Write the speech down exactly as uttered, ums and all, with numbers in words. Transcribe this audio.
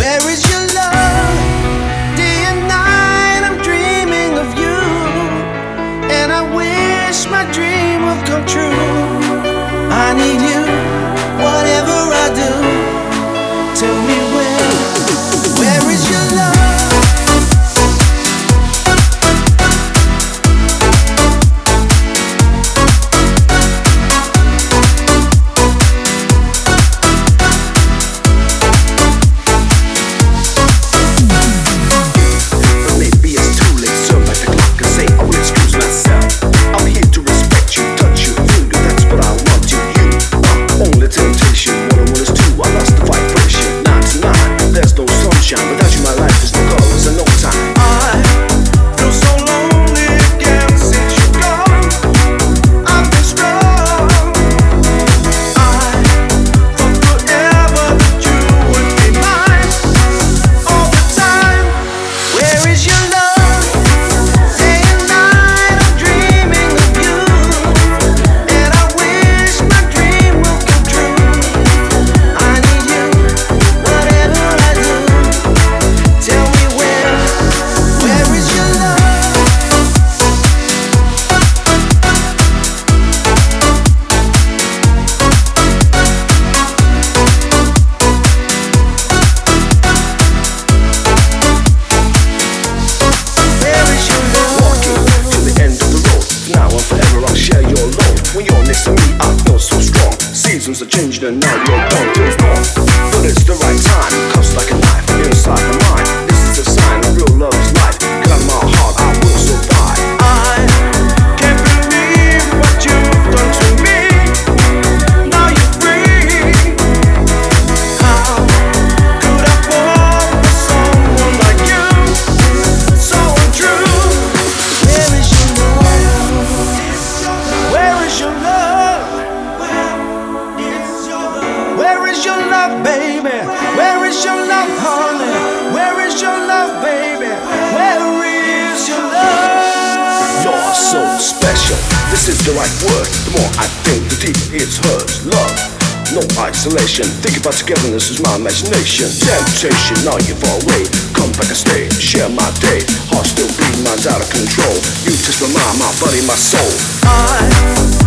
Where is your love? Day and night I'm dreaming of you, and I wish my dream would come true. I need you, whatever I do. Tell me where, where is your love? Seasons are changing and now you're gone. Feels wrong, but it's the right time. Cuts like a knife inside my mind. This is a sign that real love is life. Cut my heart, I will survive. I can't believe what you've done to me. Now you're free. How could I fall for someone like you? So untrue. Where is your love? Where is your love? Where is your love, baby? Where is your love, honey? Where is your love, baby? Where is your love? You're so special, this is the right word. The more I think, the deeper it hurts. Love, no isolation. Think about togetherness is my imagination. Temptation, now you're far away. Come back and stay, share my day. Heart still beating, mind's out of control. You touch my mind, my body, my soul. I